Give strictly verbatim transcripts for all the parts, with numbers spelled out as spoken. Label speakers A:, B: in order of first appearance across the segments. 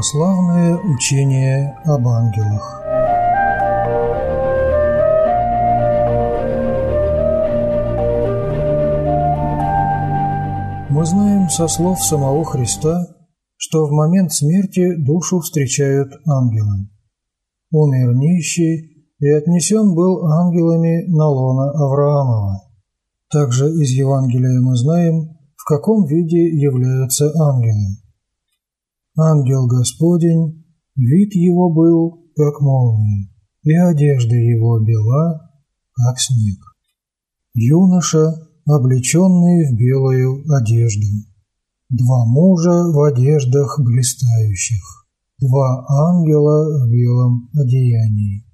A: Православное учение об ангелах. Мы знаем со слов самого Христа, что в момент смерти душу встречают ангелы. Умер нищий и отнесен был ангелами на лоно Авраамова. Также из Евангелия мы знаем, в каком виде являются ангелы. Ангел Господень, вид его был, как молния, и одежда его бела, как снег. Юноша, облеченный в белую одежду, два мужа в одеждах блистающих, два ангела в белом одеянии.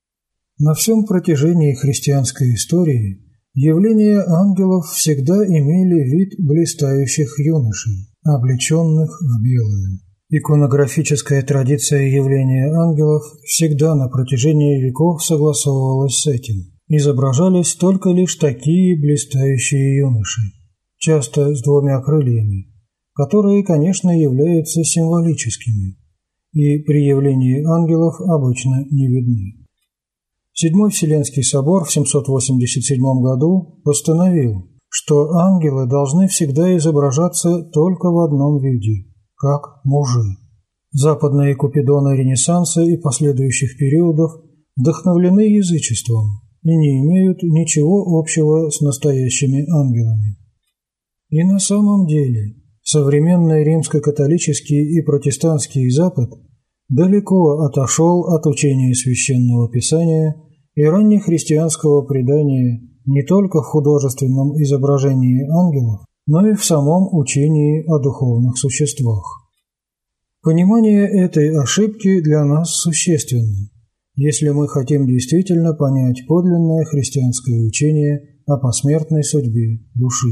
A: На всем протяжении христианской истории явления ангелов всегда имели вид блистающих юношей, облеченных в белое. Иконографическая традиция явления ангелов всегда на протяжении веков согласовывалась с этим. Изображались только лишь такие блистающие юноши, часто с двумя крыльями, которые, конечно, являются символическими, и при явлении ангелов обычно не видны. Седьмой Вселенский собор в семьсот восемьдесят седьмом году постановил, что ангелы должны всегда изображаться только в одном виде – как мужи. Западные купидоны Ренессанса и последующих периодов вдохновлены язычеством и не имеют ничего общего с настоящими ангелами. И на самом деле современный римско-католический и протестантский Запад далеко отошел от учения Священного Писания и раннехристианского предания не только в художественном изображении ангелов, но и в самом учении о духовных существах. Понимание этой ошибки для нас существенно, если мы хотим действительно понять подлинное христианское учение о посмертной судьбе души.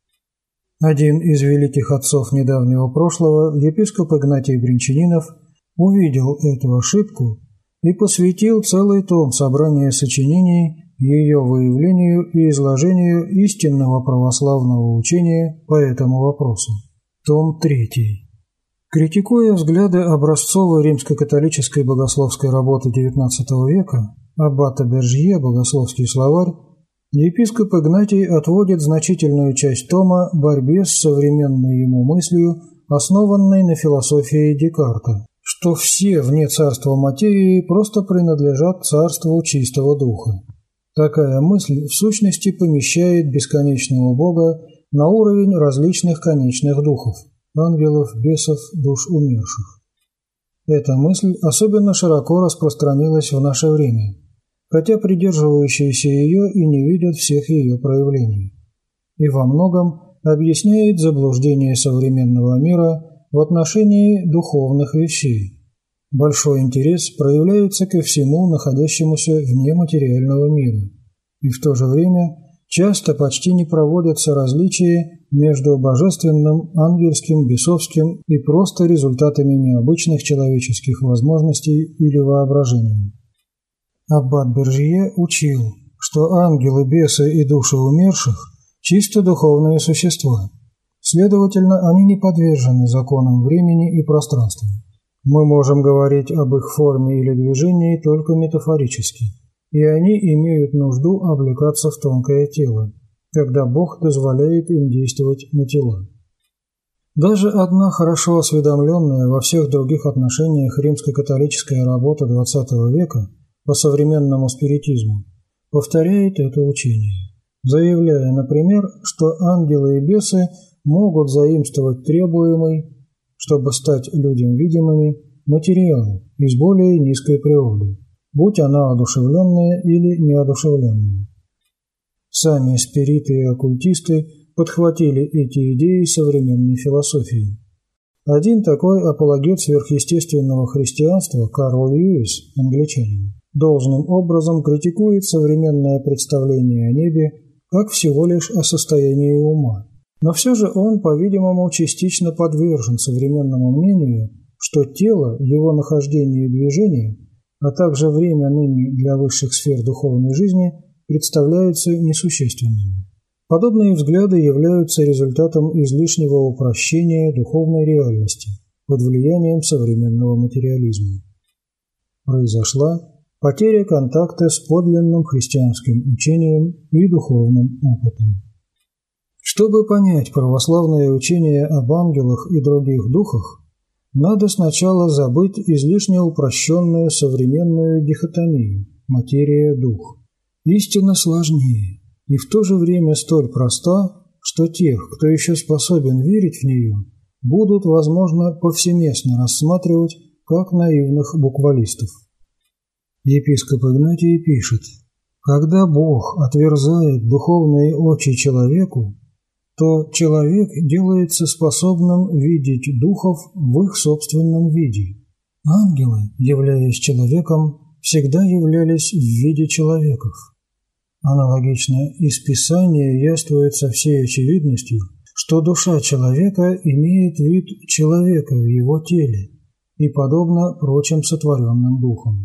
A: Один из великих отцов недавнего прошлого, епископ Игнатий Бринчанинов, увидел эту ошибку и посвятил целый том собрания сочинений ее выявлению и изложению истинного православного учения по этому вопросу. Том третий. Критикуя взгляды образцовой римско-католической богословской работы девятнадцатого века аббата Бержье «Богословский словарь», епископ Игнатий отводит значительную часть тома борьбе с современной ему мыслью, основанной на философии Декарта, что все вне царства материи просто принадлежат царству чистого духа. Такая мысль в сущности помещает бесконечного Бога на уровень различных конечных духов – ангелов, бесов, душ умерших. Эта мысль особенно широко распространилась в наше время, хотя придерживающиеся ее и не видят всех ее проявлений, и во многом объясняет заблуждение современного мира в отношении духовных вещей. Большой интерес проявляется ко всему, находящемуся вне материального мира, и в то же время часто почти не проводятся различия между божественным, ангельским, бесовским и просто результатами необычных человеческих возможностей или воображения. Аббат Бержье учил, что ангелы, бесы и души умерших – чисто духовные существа, следовательно, они не подвержены законам времени и пространства. Мы можем говорить об их форме или движении только метафорически, и они имеют нужду облекаться в тонкое тело, когда Бог дозволяет им действовать на тела. Даже одна хорошо осведомленная во всех других отношениях римско-католическая работа двадцатого века по современному спиритизму повторяет это учение, заявляя, например, что ангелы и бесы могут заимствовать требуемый, чтобы стать людям видимыми, материал из более низкой природы, будь она одушевленная или неодушевленная. Сами спириты и оккультисты подхватили эти идеи современной философии. Один такой апологет сверхъестественного христианства, Карл Льюис, англичанин, должным образом критикует современное представление о небе как всего лишь о состоянии ума. Но все же он, по-видимому, частично подвержен современному мнению, что тело, его нахождение и движение, а также время ныне для высших сфер духовной жизни представляются несущественными. Подобные взгляды являются результатом излишнего упрощения духовной реальности, под влиянием современного материализма. Произошла потеря контакта с подлинным христианским учением и духовным опытом. Чтобы понять православное учение об ангелах и других духах, надо сначала забыть излишне упрощенную современную дихотомию материя-дух. Истина сложнее и в то же время столь проста, что тех, кто еще способен верить в нее, будут, возможно, повсеместно рассматривать как наивных буквалистов. Епископ Игнатий пишет: «Когда Бог отверзает духовные очи человеку, то человек делается способным видеть духов в их собственном виде. Ангелы, являясь человеком, всегда являлись в виде человеков». Аналогично из Писания яствует со всей очевидностью, что душа человека имеет вид человека в его теле и подобно прочим сотворенным духам.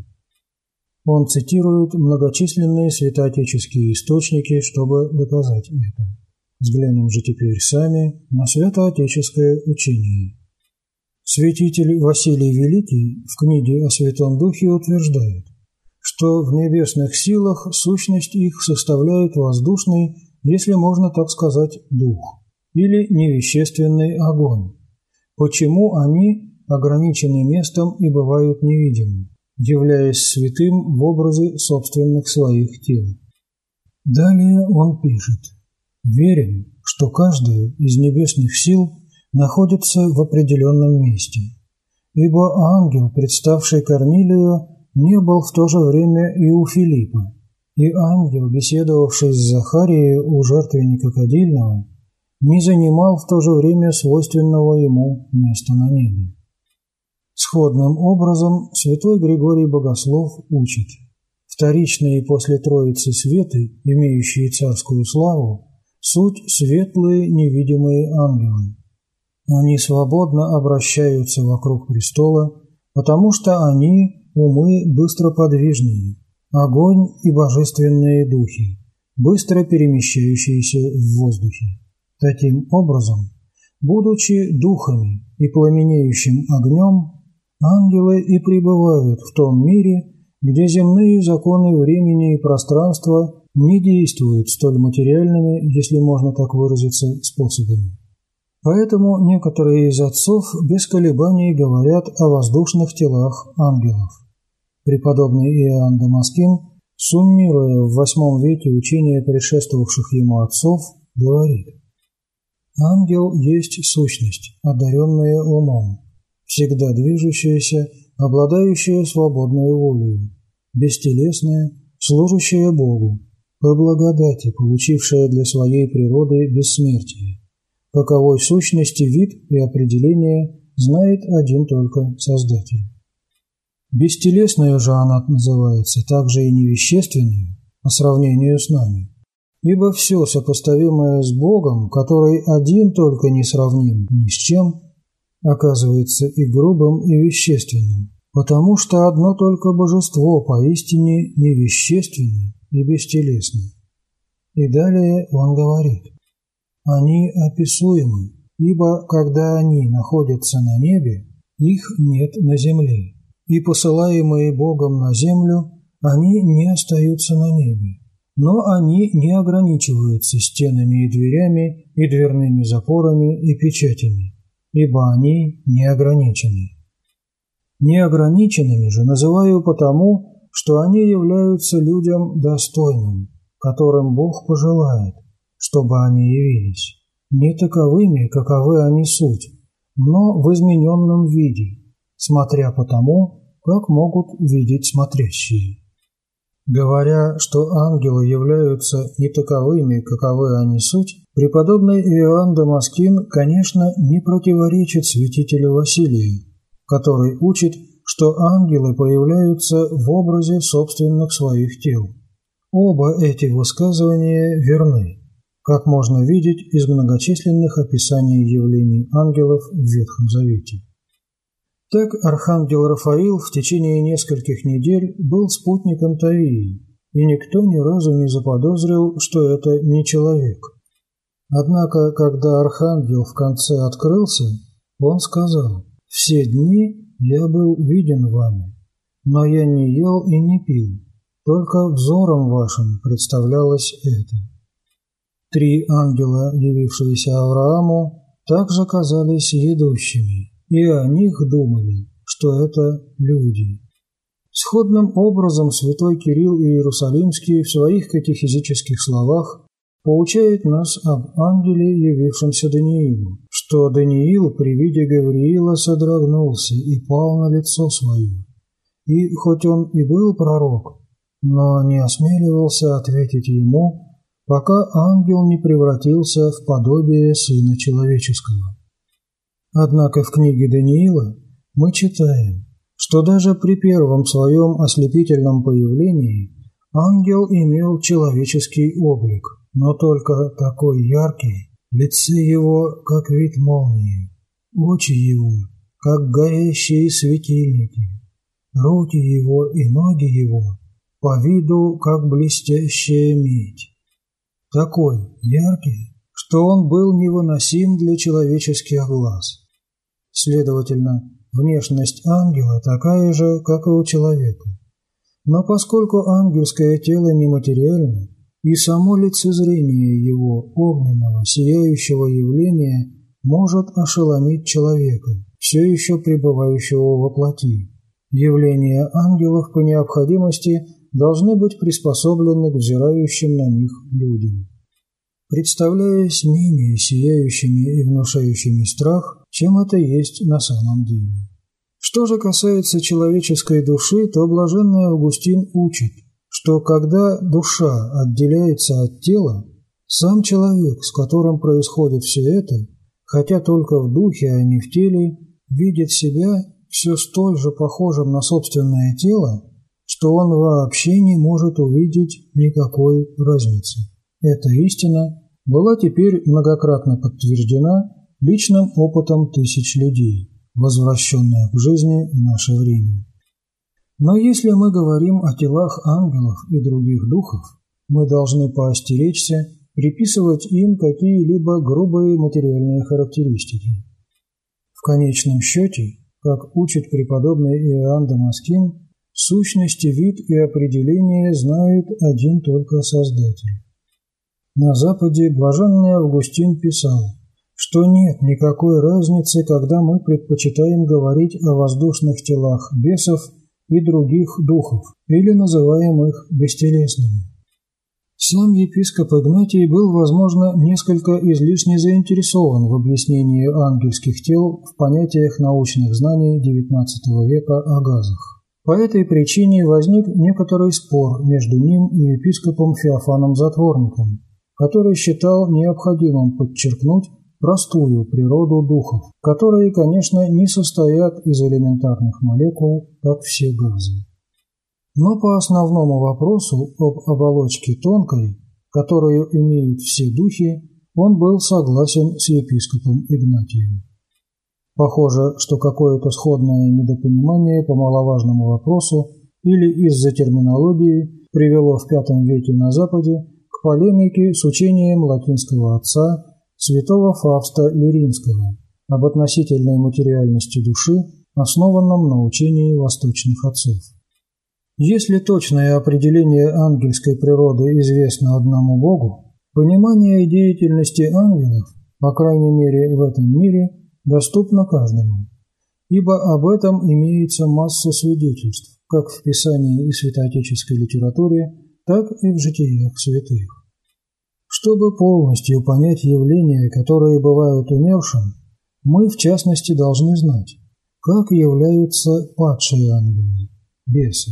A: Он цитирует многочисленные святоотеческие источники, чтобы доказать это. Взглянем же теперь сами на святоотеческое учение. Святитель Василий Великий в книге о Святом Духе утверждает, что в небесных силах сущность их составляет воздушный, если можно так сказать, дух, или невещественный огонь. Почему они ограничены местом и бывают невидимы, являясь святым в образе собственных своих тел? Далее он пишет: «Верим, что каждая из небесных сил находится в определенном месте, ибо ангел, представший Корнилию, не был в то же время и у Филиппа, и ангел, беседовавший с Захарией у жертвенника кадильного, не занимал в то же время свойственного ему места на небе». Сходным образом святой Григорий Богослов учит: вторичные после Троицы светы, имеющие царскую славу, суть светлые невидимые ангелы. Они свободно обращаются вокруг престола, потому что они умы быстроподвижные, огонь и божественные духи, быстро перемещающиеся в воздухе. Таким образом, будучи духами и пламенеющим огнем, ангелы и пребывают в том мире, где земные законы времени и пространства не действуют столь материальными, если можно так выразиться, способами. Поэтому некоторые из отцов без колебаний говорят о воздушных телах ангелов. Преподобный Иоанн Дамаскин, суммируя в восьмом веке учения предшествовавших ему отцов, говорит: «Ангел есть сущность, одаренная умом, всегда движущаяся, обладающая свободной волей, бестелесная, служащая Богу, по благодати получившая для своей природы бессмертие. Каковой сущности вид и определение знает один только Создатель. Бестелесная же она называется также и невещественной по сравнению с нами, ибо все сопоставимое с Богом, который один только не сравним ни с чем, оказывается и грубым, и вещественным, потому что одно только божество поистине невещественно и бестелесно». И далее он говорит: «Они описуемы, ибо когда они находятся на небе, их нет на земле, и посылаемые Богом на землю, они не остаются на небе, но они не ограничиваются стенами и дверями, и дверными запорами и печатями, ибо они не ограничены. Неограниченными же называю потому, что они являются людям достойным, которым Бог пожелает, чтобы они явились, не таковыми, каковы они суть, но в измененном виде, смотря по тому, как могут видеть смотрящие. Говоря, что ангелы являются не таковыми, каковы они суть, преподобный Иоанн Дамаскин, конечно, не противоречит святителю Василию, который учит, что ангелы появляются в образе собственных своих тел. Оба эти высказывания верны, как можно видеть из многочисленных описаний явлений ангелов в Ветхом Завете. Так архангел Рафаил в течение нескольких недель был спутником Тавии, и никто ни разу не заподозрил, что это не человек. Однако, когда архангел в конце открылся, он сказал: все дни я был виден вами, но я не ел и не пил, только взором вашим представлялось это». Три ангела, явившиеся Аврааму, также казались едущими, и о них думали, что это люди. Сходным образом святой Кирилл Иерусалимский в своих катехизических словах поучает нас об ангеле, явившемся Даниилу, что Даниил при виде Гавриила содрогнулся и пал на лицо свое. И хоть он и был пророк, но не осмеливался ответить ему, пока ангел не превратился в подобие Сына Человеческого. Однако в книге Даниила мы читаем, что даже при первом своем ослепительном появлении ангел имел человеческий облик, но только такой яркий, лицо его, как вид молнии, очи его, как горящие светильники, руки его и ноги его, по виду, как блестящая медь. Такой яркий, что он был невыносим для человеческих глаз. Следовательно, внешность ангела такая же, как и у человека. Но поскольку ангельское тело нематериально, и само лицезрение его огненного, сияющего явления может ошеломить человека, все еще пребывающего во плоти, явления ангелов по необходимости должны быть приспособлены к взирающим на них людям, представляясь менее сияющими и внушающими страх, чем это есть на самом деле. Что же касается человеческой души, то блаженный Августин учит, что когда душа отделяется от тела, сам человек, с которым происходит все это, хотя только в духе, а не в теле, видит себя все столь же похожим на собственное тело, что он вообще не может увидеть никакой разницы. Эта истина была теперь многократно подтверждена личным опытом тысяч людей, возвращенных к жизни в наше время. Но если мы говорим о телах ангелов и других духов, мы должны поостеречься приписывать им какие-либо грубые материальные характеристики. В конечном счете, как учит преподобный Иоанн Дамаскин, сущности, вид и определение знает один только Создатель. На Западе блаженный Августин писал, что нет никакой разницы, когда мы предпочитаем говорить о воздушных телах бесов и других духов, или называем их бестелесными. Сам епископ Игнатий был, возможно, несколько излишне заинтересован в объяснении ангельских тел в понятиях научных знаний девятнадцатого века о газах. По этой причине возник некоторый спор между ним и епископом Феофаном Затворником, который считал необходимым подчеркнуть простую природу духов, которые, конечно, не состоят из элементарных молекул, как все газы. Но по основному вопросу об оболочке тонкой, которую имеют все духи, он был согласен с епископом Игнатием. Похоже, что какое-то сходное недопонимание по маловажному вопросу или из-за терминологии привело в пятом веке на Западе к полемике с учением латинского отца святого Фавста Лиринского об относительной материальности души, основанном на учении восточных отцов. Если точное определение ангельской природы известно одному Богу, понимание деятельности ангелов, по крайней мере в этом мире, доступно каждому, ибо об этом имеется масса свидетельств, как в Писании и святоотеческой литературе, так и в житиях святых. Чтобы полностью понять явления, которые бывают умершим, мы, в частности, должны знать, как являются падшие ангелы, бесы.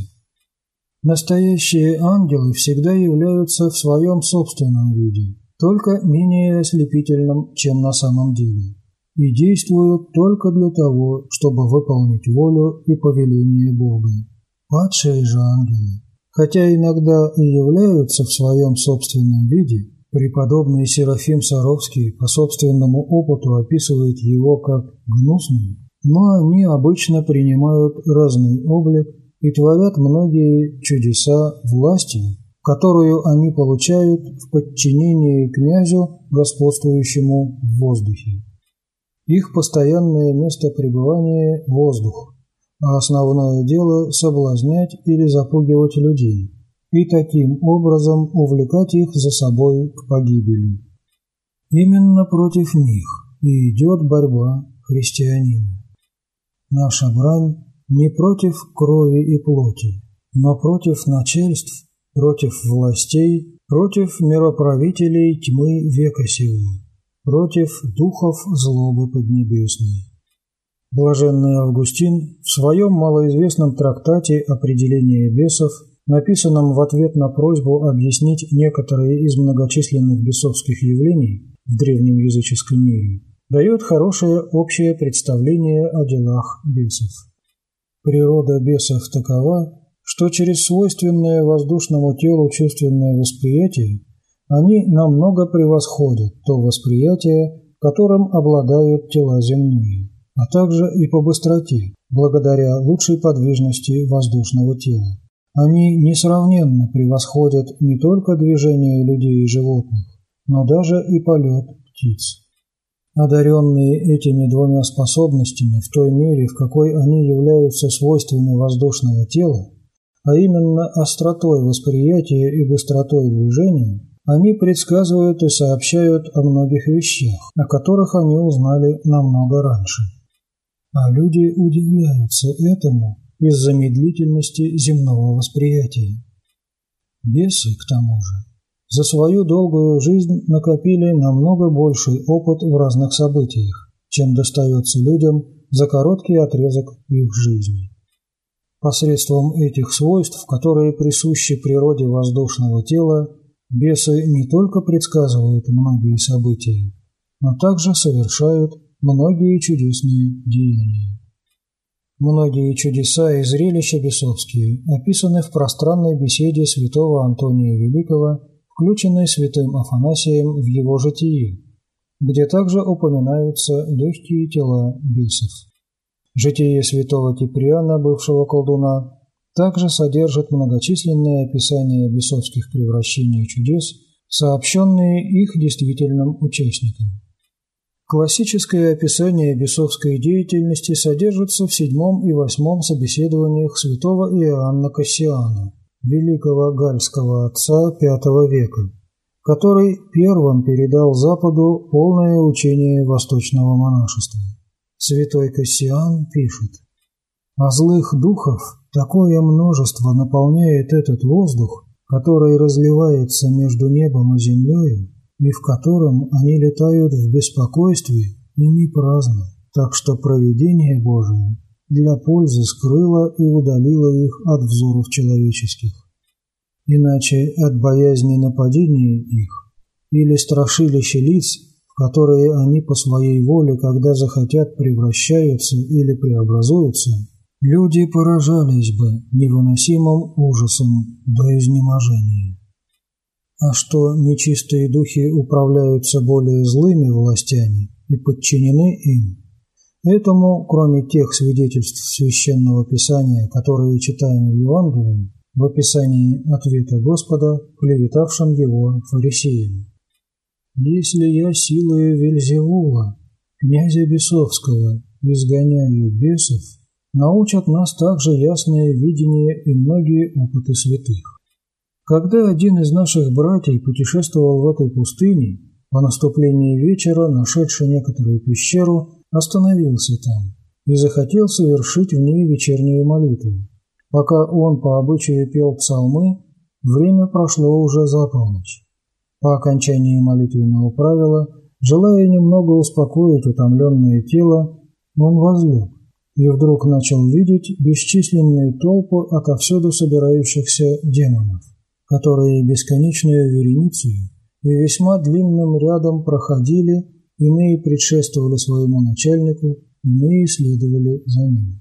A: Настоящие ангелы всегда являются в своем собственном виде, только менее ослепительном, чем на самом деле, и действуют только для того, чтобы выполнить волю и повеление Бога. Падшие же ангелы, хотя иногда и являются в своем собственном виде, преподобный Серафим Саровский по собственному опыту описывает его как гнусный, но они обычно принимают разный облик и творят многие чудеса властью, которую они получают в подчинении князю, господствующему в воздухе. Их постоянное место пребывания – воздух, а основное дело – соблазнять или запугивать людей и таким образом увлекать их за собой к погибели. Именно против них и идет борьба христианина. Наша брань не против крови и плоти, но против начальств, против властей, против мироправителей тьмы века сего, против духов злобы поднебесной. Блаженный Августин в своем малоизвестном трактате «Определение бесов», написанном в ответ на просьбу объяснить некоторые из многочисленных бесовских явлений в древнем языческом мире, дает хорошее общее представление о делах бесов. Природа бесов такова, что через свойственное воздушному телу чувственное восприятие они намного превосходят то восприятие, которым обладают тела земные, а также и по быстроте, благодаря лучшей подвижности воздушного тела. Они несравненно превосходят не только движение людей и животных, но даже и полет птиц. Одаренные этими двумя способностями в той мере, в какой они являются свойствами воздушного тела, а именно остротой восприятия и быстротой движения, они предсказывают и сообщают о многих вещах, о которых они узнали намного раньше. А люди удивляются этому из-за медлительности земного восприятия. Бесы, к тому же, за свою долгую жизнь накопили намного больший опыт в разных событиях, чем достается людям за короткий отрезок их жизни. Посредством этих свойств, которые присущи природе воздушного тела, бесы не только предсказывают многие события, но также совершают многие чудесные деяния. Многие чудеса и зрелища бесовские описаны в пространной беседе святого Антония Великого, включенной святым Афанасием в его житие, где также упоминаются легкие тела бесов. Житие святого Киприана, бывшего колдуна, также содержит многочисленные описания бесовских превращений и чудес, сообщенные их действительным участникам. Классическое описание бесовской деятельности содержится в седьмом и восьмом собеседованиях святого Иоанна Кассиана, великого гальского отца пятого века, который первым передал Западу полное учение восточного монашества. Святой Кассиан пишет: «А злых духов такое множество наполняет этот воздух, который разливается между небом и землей, и в котором они летают в беспокойстве и не праздно, так что провидение Божие для пользы скрыло и удалило их от взоров человеческих. Иначе от боязни нападения их или страшилища лиц, в которые они по своей воле, когда захотят, превращаются или преобразуются, люди поражались бы невыносимым ужасом до изнеможения. А что нечистые духи управляются более злыми властями и подчинены им, этому, кроме тех свидетельств Священного Писания, которые читаем в Евангелии, в описании ответа Господа, клеветавшим его фарисеям: «Если я силою Вельзевула, князя бесовского, изгоняю бесов, научат нас также ясное видение и многие опыты святых». Когда один из наших братьев путешествовал в этой пустыне, по наступлении вечера, нашедший некоторую пещеру, остановился там и захотел совершить в ней вечернюю молитву. Пока он по обычаю пел псалмы, время прошло уже за полночь. По окончании молитвенного правила, желая немного успокоить утомленное тело, он возлег и вдруг начал видеть бесчисленные толпы отовсюду собирающихся демонов, которые бесконечную вереницей и весьма длинным рядом проходили, иные предшествовали своему начальнику, иные следовали за ним.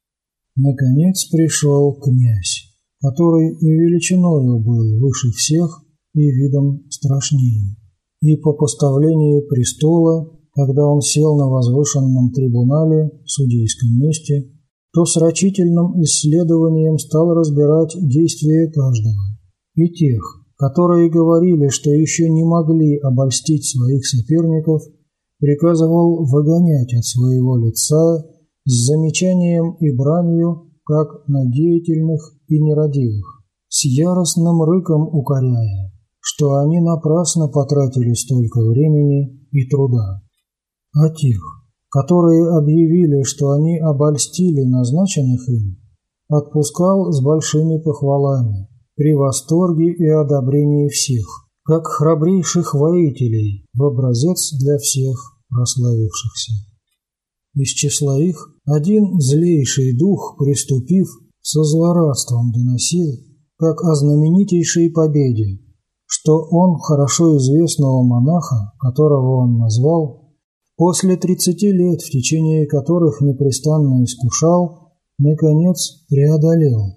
A: Наконец пришел князь, который и величиною был выше всех и видом страшнее, и по поставлению престола, когда он сел на возвышенном трибунале, судейском месте, то с рачительным исследованием стал разбирать действия каждого, и тех, которые говорили, что еще не могли обольстить своих соперников, приказывал выгонять от своего лица с замечанием и бранью, как на деятельных и нерадивых, с яростным рыком укоряя, что они напрасно потратили столько времени и труда. А тех, которые объявили, что они обольстили назначенных им, отпускал с большими похвалами, при восторге и одобрении всех, как храбрейших воителей, в образец для всех прославившихся. Из числа их один злейший дух, приступив, со злорадством доносил, как о знаменитейшей победе, что он хорошо известного монаха, которого он назвал, после тридцати лет, в течение которых непрестанно искушал, наконец преодолел.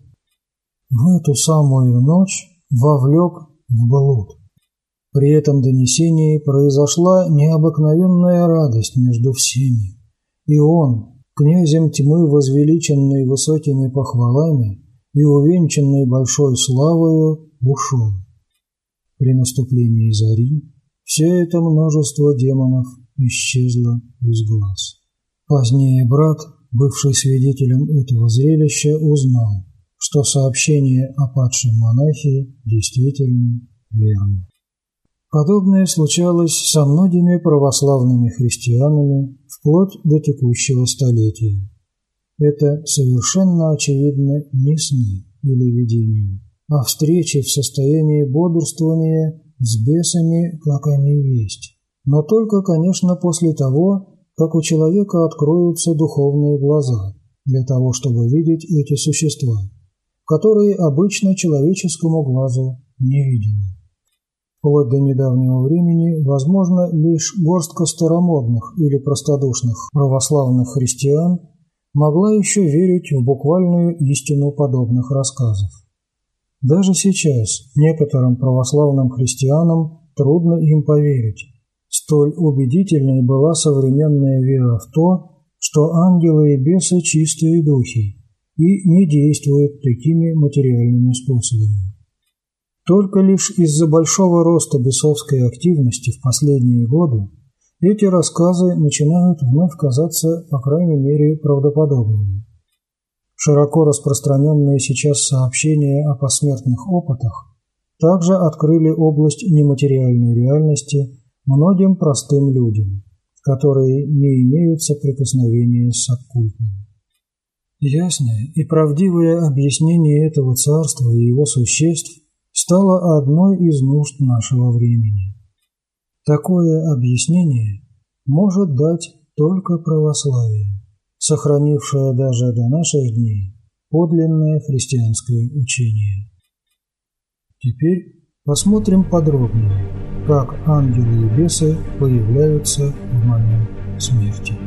A: В эту самую ночь вовлек в блуд. При этом донесении произошла необыкновенная радость между всеми, и он, князем тьмы, возвеличенный высокими похвалами и увенчанный большой славою, ушел. При наступлении зари все это множество демонов исчезло из глаз. Позднее брат, бывший свидетелем этого зрелища, узнал, что сообщение о падшем монахе действительно верно. Подобное случалось со многими православными христианами вплоть до текущего столетия. Это совершенно очевидно не сны или видения, а встречи в состоянии бодрствования с бесами, как они есть. Но только, конечно, после того, как у человека откроются духовные глаза, для того, чтобы видеть эти существа, которые обычно человеческому глазу невидимы. Вплоть до недавнего времени, возможно, лишь горстка старомодных или простодушных православных христиан могла еще верить в буквальную истину подобных рассказов. Даже сейчас некоторым православным христианам трудно им поверить. Столь убедительной была современная вера в то, что ангелы и бесы – чистые духи и не действуют такими материальными способами. Только лишь из-за большого роста бесовской активности в последние годы эти рассказы начинают вновь казаться, по крайней мере, правдоподобными. Широко распространенные сейчас сообщения о посмертных опытах также открыли область нематериальной реальности многим простым людям, которые не имеют соприкосновения с оккультным. Ясное и правдивое объяснение этого царства и его существ стало одной из нужд нашего времени. Такое объяснение может дать только православие, сохранившее даже до наших дней подлинное христианское учение. Теперь посмотрим подробнее, как ангелы и бесы появляются в момент смерти.